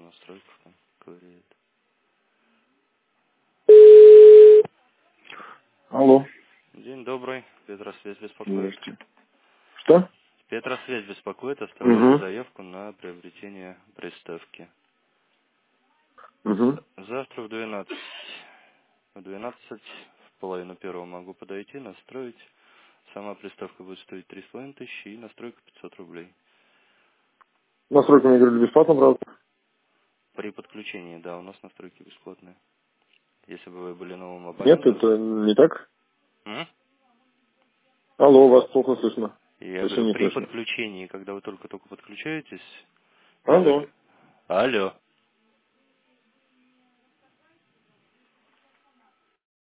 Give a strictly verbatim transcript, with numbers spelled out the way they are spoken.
настройках там ковыряет. Алло. День добрый. Петросвязь беспокоит. Здравствуйте. Что? Петросвязь беспокоит. Оставляю Угу. заявку на приобретение приставки. Угу. Завтра в двенадцать. В двенадцать в половину первого могу подойти, настроить. Сама приставка будет стоить три с половиной тысячи и настройка пятьсот рублей. Настройки, мне говорили, бесплатно, правда? При подключении, да, у нас настройки бесплатные. Если бы вы были новым Нет, абонентом, это не так. м? Алло, вас плохо слышно. Я говорю, Совсем не при слышно. подключении, когда вы только-только подключаетесь, вы Алло. же... Алло.